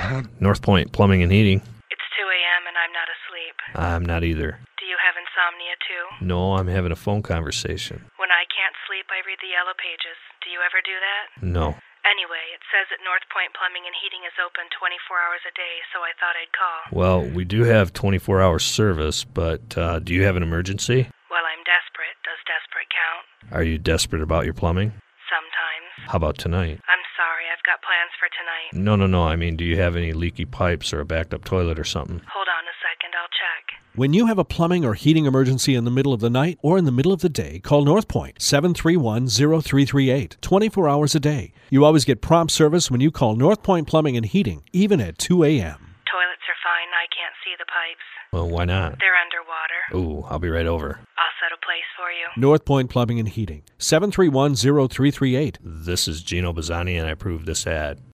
North Point Plumbing and Heating. It's 2 a.m. and I'm not asleep. I'm not either. Do you have insomnia too? No, I'm having a phone conversation. When I can't sleep, I read the yellow pages. Do you ever do that? No. Anyway, it says that North Point Plumbing and Heating is open 24 hours a day, so I thought I'd call. Well, we do have 24-hour service, but do you have an emergency? Well, I'm desperate. Does desperate count? Are you desperate about your plumbing? Sometimes. How about tonight? I'm sorry, I've got plans for tonight. No. I mean, do you have any leaky pipes or a backed-up toilet or something? Hold on a second, I'll check. When you have a plumbing or heating emergency in the middle of the night or in the middle of the day, call North Point 731-0338, 24 hours a day. You always get prompt service when you call North Point Plumbing and Heating, even at 2 a.m. Toilets are fine, I can't see the pipes. Well, why not? They're underwater. Ooh, I'll be right over. I'll set a place for you. North Point Plumbing and Heating, 731-0338. This is Gino Bazzani, and I approve this ad.